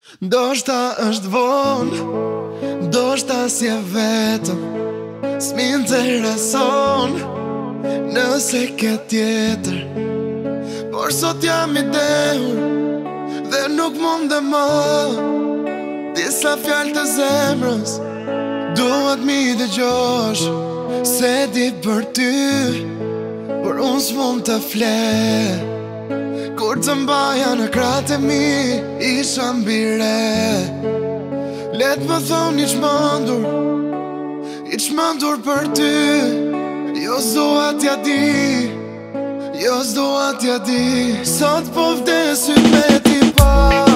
Ndoshta është vonë, ndoshta si e vetëm, s'min të rason, nëse ke tjetër. Por sot jam i dehur, dhe nuk mund dhe më disa fjallë të zemrës, duhet mi dëgjosh, se di për ty, por unë s'mund të fle. Kur të mbaja në kratë e mi, isha mbire. Let më thonë i çmendur për ty. Jo s'dua t'ja di, jo s'dua t'ja di. Sot po vdesit me ti pa.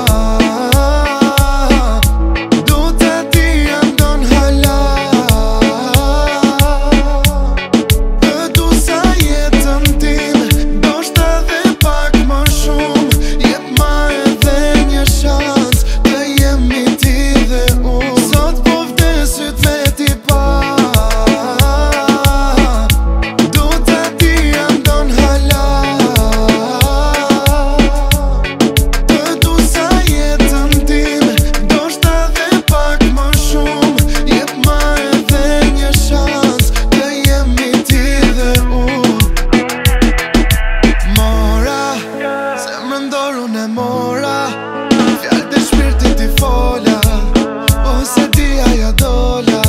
Fjallë të shpirtit i fola, po se di aja dola.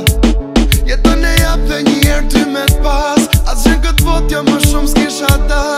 Jetën e jap dhe njerë ty me t'pas, asgjën këtë botë jo më shumë s'kisha da.